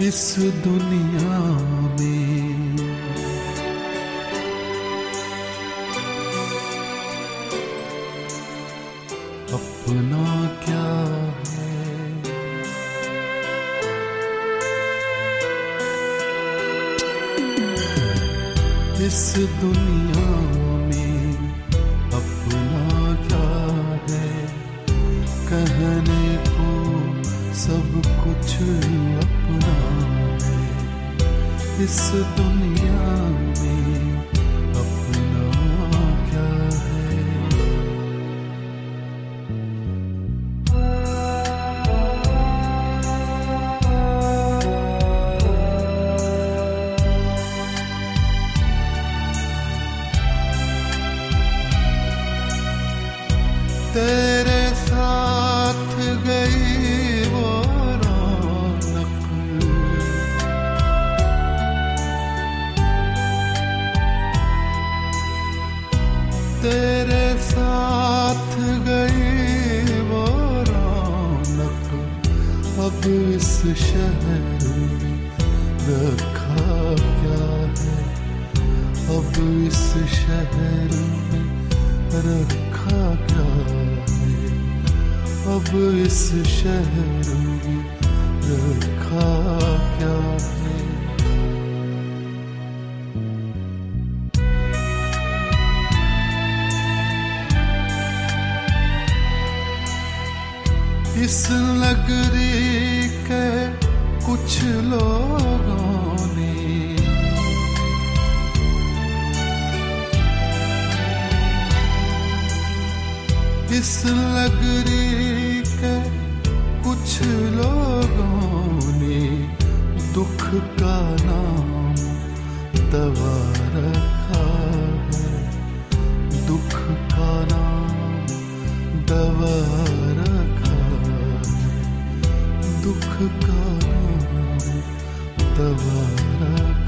इस दुनिया में अपना क्या है। इस दुनिया में अपना क्या है, कहने को सब कुछ अपना है। इस दुनिया में अपना क्या है। तेरे साथ गई वो रौनक, तेरे साथ गई वो रौनक, अब इस शहर में रखा क्या है। अब इस शहर में रखा क्या है। अब इस शहर में रखा क्या है। इस नगरी के कुछ लोगों ने इस नगरी के कुछ लोगों ने दुख का नाम दवा रखा है। दुख का नाम दवा रखा है। दुख का नाम दवा रखा है।